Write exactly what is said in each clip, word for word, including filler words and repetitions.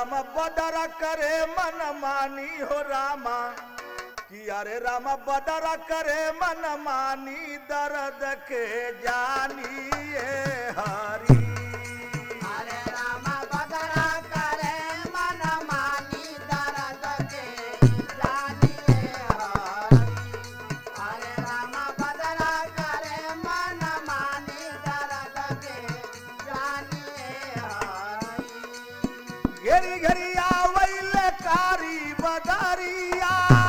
राम बदरा करे मन मानी हो रामा कि अरे राम बदरा करे मन मानी दर्द के जानिए हरी हरे राम बदरा करे मन मानी दर्द के जानिए हरि हरे राम बदरा करे मन मानी दर्द के जानिए हरि घेरी घेरी आवैल कारी बदरिया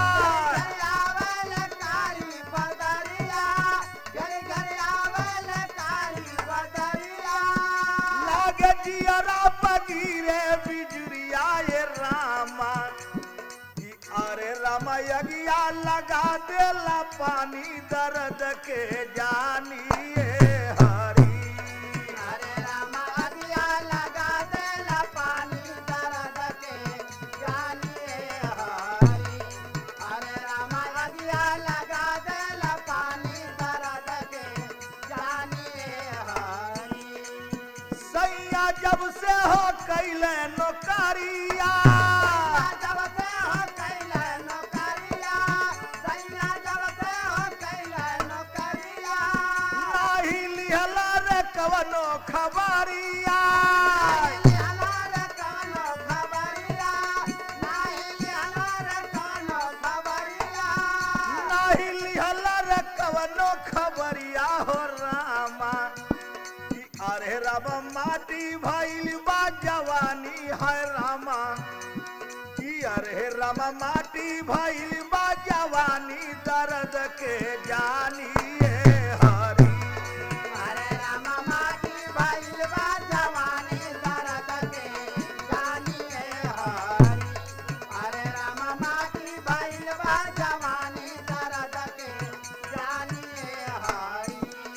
आवल कारी बदरिया घर घर आवल कारी बदरिया लागे जियरा पगीरे बिजुरिया ये रामा कि अरे रामा यगिया लगा देला पानी दर्द के जानिए हरी हरे राम अगिया लगा देला पानी दर्द के जानिए हरि हरे राम अगिया लगा देला पानी दर्द के जानिए हरि सैया जब से हो कैले नौकरिया जब से हो कैले नौकरिया सैया जब से हो कैले नौकरिया नाही लिहला रे कवनो खबरिया लिहला रे कवनो खबरिया नाही लिहला रे कवनो खबरिया नाही लिहला रे कवनो खबरिया हो रामा कि अरे रामा माटी भइल बा जवानी है रामा कि अरे रामा माटी भइल बा जवानी दर्द के जानिए हरी हरे राम माटी भइल बा जवानी दर्द के जानिए हरि हरे राम माटी भइल बा जवानी दर्द के जानिए हरि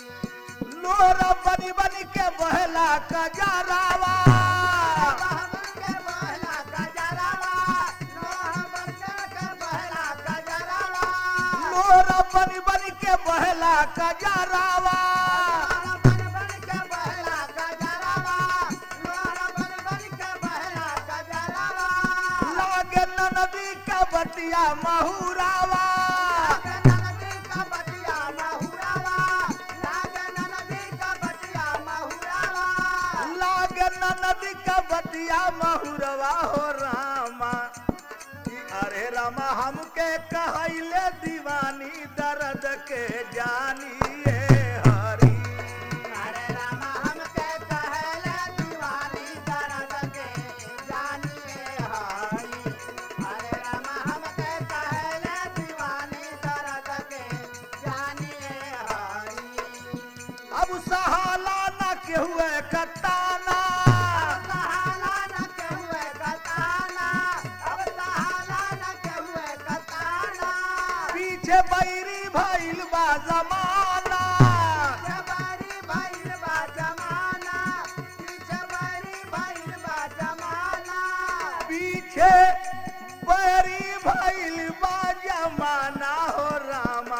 लोर बनी बनी के बहला कजरावा बहबन के बहला गजरावा लोहा बन के बहला गजरावा लोर बनी बनी के बहला कजरावा बन बन के बहला गजरावा लोहा बन बन के बहला गजरावा लागे नदी का बतिया महुरावा नदी का बटिया महुरावा लागे नदी का बटिया महुरावा लागे नदी का बतिया महुरवा हो रामा कि अरे रामा हमके कहैले दीवानी दर्द के जानिए हरी हरे राम हमके कहले दीवानी दर्द के जानिए हरि हरे राम हमके कहले दीवानी दर्द के जानिए हरि अब सहाला न के हुए कताना सहाला न के हुए कताना अब सहाला न के हुए कताना पीछे बैरी भइल बा जमाना जवारी भइल बा जमाना पीछे बारी भइल बा जमाना पीछे बैरी भइल बा जमाना हो रामा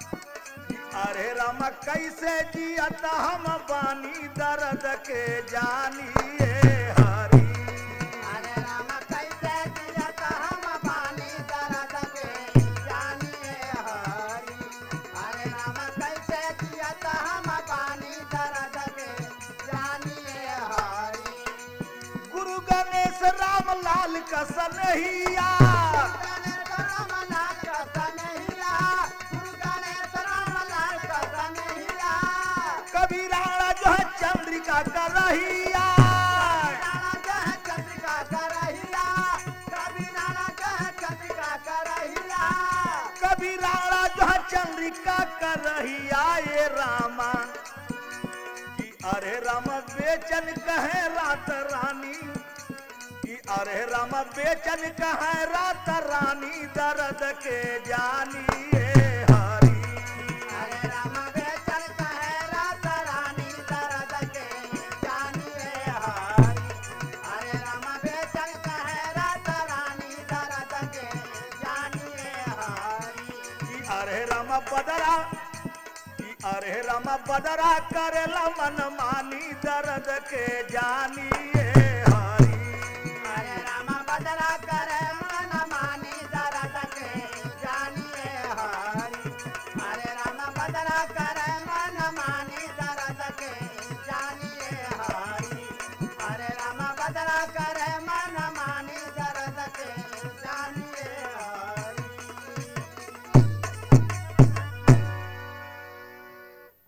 अरे रामा कैसे जियत हम बानी दर्द के जानिए हरी हरे राम कैसे जियत हम बानी दर्द के जानिए हरि हरे राम कैसे जियत हम बानी दर्द के जानिए हरि गुरु गणेश राम लाल का सनहिया गणेश राम लाल का कन्हैया गुरु गणेश राम लाल का कन्हैया कभी राणा जो है चंद्रिका का रहिया नाना कह चंद्रिका करहिया कभी नाना कह चंद्रिका करहिया कभी राणा जो है चंद्रिका का रहिया ये रामा कि अरे राम बेचन कहे रात रानी कि अरे राम बेचन कहे रात रानी दर्द के जानिए हरी हरे राम बेचन कहे रात रानी दर्द के जानिए हरि हरे राम बेचन कहे रात रानी दर्द के जानिए हरि कि अरे राम बदरा कि अरे राम बदरा करेला मन मानी दर्द के जानिए